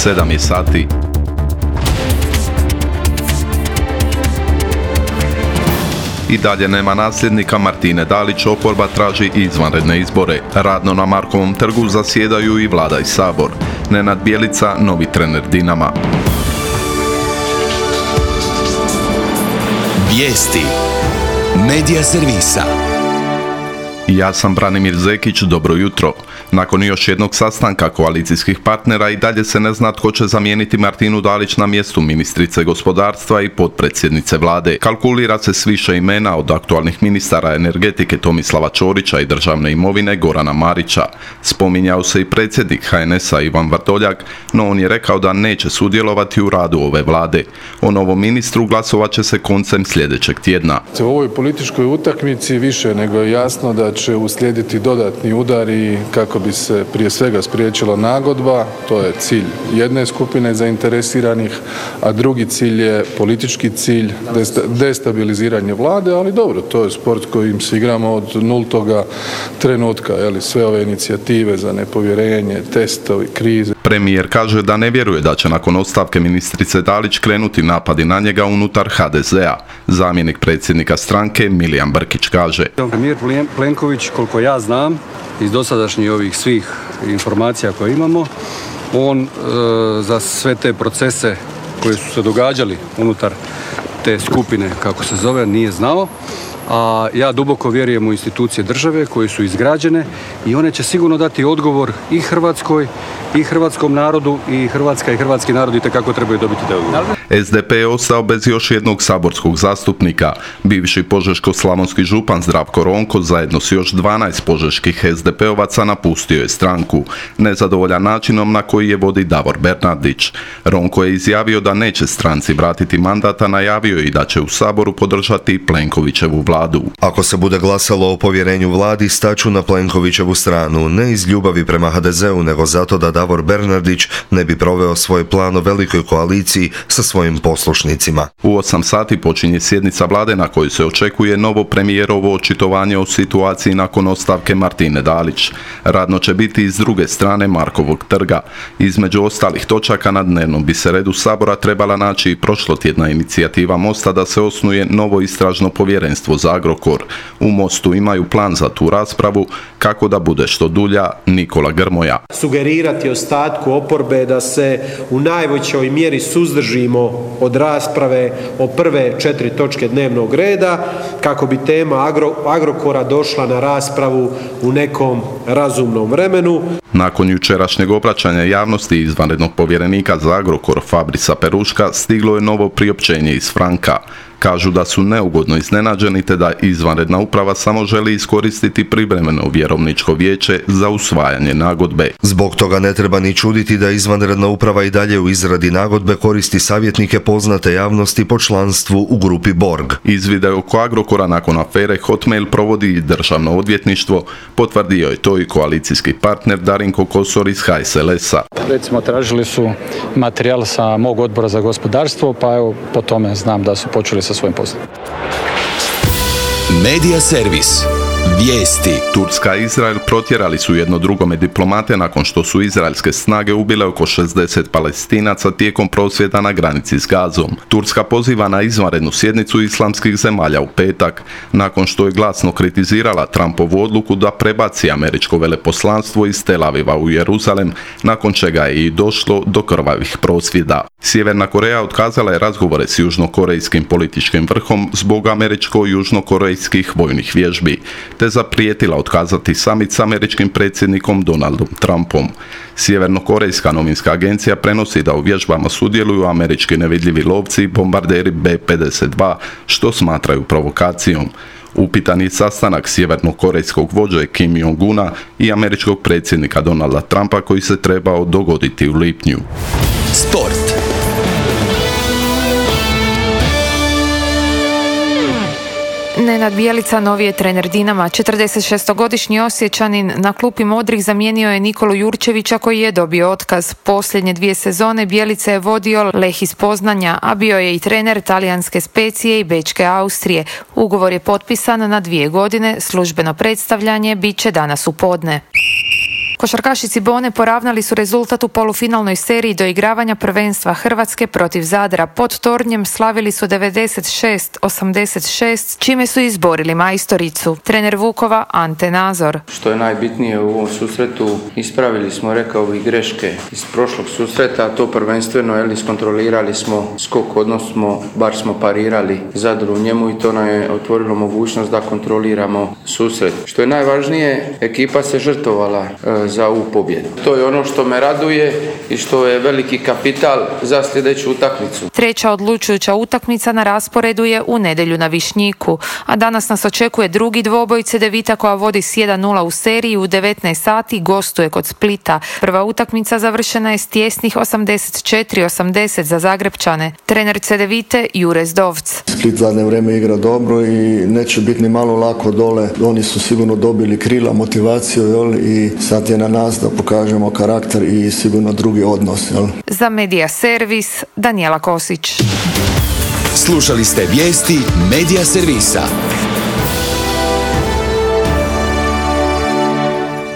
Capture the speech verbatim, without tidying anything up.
sedam je sati. I dalje nema nasljednika Martine Dalić, oporba traži izvanredne izbore. Radno na Markovom trgu zasjedaju i Vlada i Sabor. Nenad Bjelica, novi trener Dinama. Vijesti Medija servisa. Ja sam Branimir Zekić, dobro jutro. Nakon još jednog sastanka koalicijskih partnera i dalje se ne zna tko će zamijeniti Martinu Dalić na mjestu ministrice gospodarstva i potpredsjednice vlade. Kalkulira se s više imena, od aktualnih ministara energetike Tomislava Ćorića i državne imovine Gorana Marića. Spominjao se i predsjednik H N S-a Ivan Vrdoljak, no on je rekao da neće sudjelovati u radu ove vlade. O novom ministru glasovat će se koncem sljedećeg tjedna. U ovoj političkoj utakmici više nego je jasno da će uslijediti dodatni udari kako bi se prije svega spriječila nagodba. To je cilj jedne skupine zainteresiranih, a drugi cilj je politički cilj, destabiliziranje vlade, ali dobro, to je sport kojim se igramo od nultoga trenutka, jeli, sve ove inicijative za nepovjerenje, testovi, krize. Premijer kaže da ne vjeruje da će nakon ostavke ministrice Dalić krenuti napadi na njega unutar H D Z-a. Zamjenik predsjednika stranke Milijan Brkić kaže: Premijer Plenković, koliko ja znam, iz dosadašnjih ovih svih informacija koje imamo, on e, za sve te procese koji su se događali unutar te skupine, kako se zove, nije znao. A ja duboko vjerujem u institucije države koje su izgrađene i one će sigurno dati odgovor i Hrvatskoj i hrvatskom narodu, i Hrvatska i hrvatski narod itekako trebaju dobiti taj odgovor. S D P je ostao bez još jednog saborskog zastupnika. Bivši požeško-slavonski župan Zdravko Ronko zajedno s još dvanaest požeških S D P-ovaca napustio je stranku, nezadovoljan načinom na koji je vodi Davor Bernardić. Ronko je izjavio da neće stranci vratiti mandat, a najavio i da će u Saboru podržati Plenkovićevu vladu. Ako se bude glasalo o povjerenju vladi, staću na Plenkovićevu stranu, ne iz ljubavi prema H D Z-u, nego zato da Davor Bernardić ne bi proveo svoj plan o velikoj koaliciji sa svojim poslušnicima. U osam sati počinje sjednica vlade na kojoj se očekuje novo premijerovo očitovanje o situaciji nakon ostavke Martine Dalić. Radno će biti iz druge strane Markovog trga. Između ostalih točaka na dnevnom bi se redu Sabora trebala naći i prošlotjedna inicijativa Mosta da se osnuje novo istražno povjerenstvo za Agrokor. U Mostu imaju plan za tu raspravu, kako da bude što dulja. Nikola Grmoja: sugerirati ostatku oporbe da se u najvećoj mjeri suzdržimo od rasprave o prve četiri točke dnevnog reda, kako bi tema Agro, Agrokora došla na raspravu u nekom razumnom vremenu. Nakon jučerašnjeg obraćanja javnosti izvanrednog povjerenika za Agrokor Fabrisa Peruška stiglo je novo priopćenje iz Franka. Kažu da su neugodno iznenađeni te da izvanredna uprava samo želi iskoristiti privremeno vjerovničko vijeće za usvajanje nagodbe. Zbog toga ne treba ni čuditi da izvanredna uprava i dalje u izradi nagodbe koristi savjetnike poznate javnosti po članstvu u grupi Borg. Izvide oko Agrokora nakon afere Hotmail provodi i državno odvjetništvo, potvrdio je to i koalicijski partner Darinko Kosor iz H S L S-a. Recimo, tražili su materijal sa mog odbora za gospodarstvo, pa evo po tome znam da su počeli sa svojim poslom. Medija servis. Vijesti. Turska i Izrael protjerali su jedno drugome diplomate nakon što su izraelske snage ubile oko šezdeset Palestinaca tijekom prosvjeda na granici s Gazom. Turska poziva na izvanrednu sjednicu islamskih zemalja u petak, nakon što je glasno kritizirala Trumpovu odluku da prebaci američko veleposlanstvo iz Tel Aviva u Jeruzalem, nakon čega je i došlo do krvavih prosvjeda. Sjeverna Koreja otkazala je razgovore s južnokorejskim političkim vrhom zbog američko-južnokorejskih vojnih vježbi, te zaprijetila otkazati summit s američkim predsjednikom Donaldom Trumpom. Sjevernokorejska novinska agencija prenosi da u vježbama sudjeluju američki nevidljivi lovci i bombarderi B pedeset dva, što smatraju provokacijom. Upitan je sastanak sjevernokorejskog vođe Kim Jong-una i američkog predsjednika Donalda Trumpa koji se trebao dogoditi u lipnju. Sport. Nenad Bjelica, novi je trener Dinama. četrdesetšestogodišnji Osječanin na klupi modrih zamijenio je Nikolu Jurčevića koji je dobio otkaz. Posljednje dvije sezone Bjelica je vodio Leh iz Poznanja, a bio je i trener talijanske Specije i bečke Austrije. Ugovor je potpisan na dvije godine, službeno predstavljanje bit će danas u podne. Košarkaši Cibone poravnali su rezultat u polufinalnoj seriji doigravanja prvenstva Hrvatske protiv Zadra. Pod tornjem slavili su devedeset šest osamdeset šest, čime su izborili majstoricu. Trener Vukova Ante Nazor. Što je najbitnije u ovom susretu, ispravili smo, rekao bih, greške iz prošlog susreta, to prvenstveno, jel, iskontrolirali smo skok, odnosno bar smo parirali Zadru u njemu i to nam je otvorilo mogućnost da kontroliramo susret. Što je najvažnije, ekipa se žrtvovala e, za ovu pobjedu. To je ono što me raduje i što je veliki kapital za sljedeću utakmicu. Treća odlučujuća utakmica na rasporedu je u nedjelju na Višnjiku, a danas nas očekuje drugi dvoboj. Cedevita koja vodi s jedan nula u seriji u devetnaest sati gostuje kod Splita. Prva utakmica završena je s tjesnih osamdeset četiri osamdeset za Zagrepčane. Trener Cedevite Jure Zdovc. Split zadnje vrijeme igra dobro i neće biti ni malo lako dole. Oni su sigurno dobili krila, motivaciju, jel? I sad je na nas da pokažemo karakter i sigurno drugi odnos. Jel? Za Medija Servis Danijela Kosić. Slušali ste vijesti Medija Servisa.